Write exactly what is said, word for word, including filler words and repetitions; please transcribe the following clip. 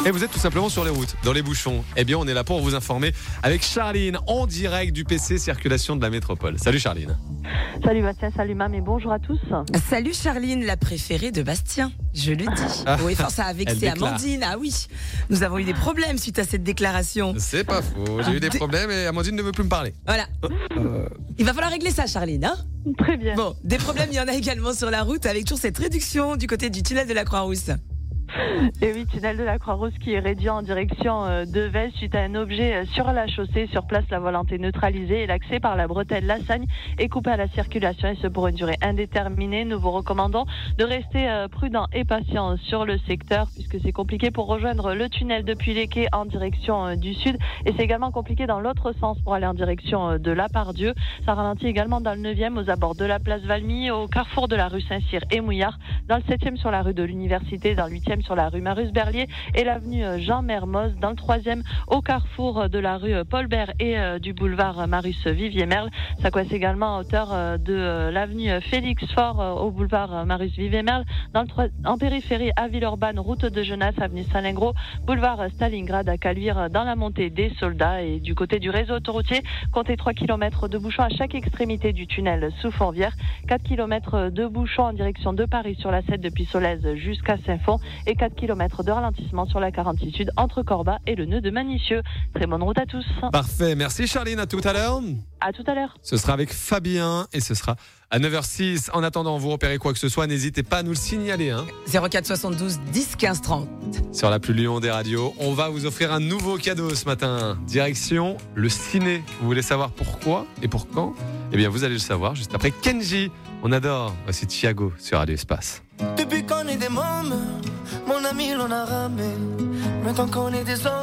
et vous êtes tout simplement sur les routes, dans les bouchons. Eh bien, on est là pour vous informer avec Charline en direct du P C Circulation de la Métropole. Salut Charline. Salut Bastien, salut Mam et bonjour à tous. Salut Charline, la préférée de Bastien, je le dis. Ah, oui, enfin, ça a vexé Amandine. Ah oui, nous avons eu des problèmes suite à cette déclaration. C'est pas faux, j'ai eu des problèmes et Amandine ne veut plus me parler. Voilà. Euh... Il va falloir régler ça, Charline, hein ? Très bien. Bon, des problèmes, il y en a également sur la route avec toujours cette réduction du côté du tunnel de la Croix-Rousse. Et oui, tunnel de la Croix-Rousse qui est réduit en direction de Vez suite à un objet sur la chaussée. Sur place, la voie lente est neutralisée et l'accès par la bretelle Lassagne est coupé à la circulation et ce pour une durée indéterminée. Nous vous recommandons de rester prudent et patient sur le secteur puisque c'est compliqué pour rejoindre le tunnel depuis les quais en direction du sud et c'est également compliqué dans l'autre sens pour aller en direction de la Pardieu. Ça ralentit également dans le neuvième aux abords de la place Valmy, au carrefour de la rue Saint-Cyr et Mouillard, dans le septième sur la rue de l'Université, dans le huitième sur la rue Marus-Berlier et l'avenue Jean Mermoz, dans le troisième au carrefour de la rue Paul Bert et euh, du boulevard Marus-Vivier-Merle. Ça coince également à hauteur euh, de euh, l'avenue Félix Faure euh, au boulevard Marus-Vivier-Merle, dans le tro- en périphérie à Villeurbanne, route de Genasse, avenue Salingro, boulevard Stalingrad à Caluire, dans la montée des Soldats et du côté du réseau autoroutier, comptez trois kilomètres de bouchons à chaque extrémité du tunnel sous Fourvière, quatre kilomètres de bouchons en direction de Paris sur la sept depuis Solèze jusqu'à Saint-Fond et quatre kilomètres de ralentissement sur la quarante-six sud entre Corba et le nœud de Manicieux. Très bonne route à tous. Parfait, merci Charline, à tout à l'heure. À tout à l'heure. Ce sera avec Fabien et ce sera à neuf heures six. En attendant, vous repérez quoi que ce soit, n'hésitez pas à nous le signaler. Hein. zéro quatre soixante-douze dix quinze trente. Sur la plus Lyon des radios, on va vous offrir un nouveau cadeau ce matin. Direction le ciné. Vous voulez savoir pourquoi et pour quand ? Eh bien, vous allez le savoir juste après Kenji. On adore. Voici Thiago sur Radio Espace. Depuis qu'on est des mômes, mon ami l'on a ramé. Maintenant qu'on est des hommes.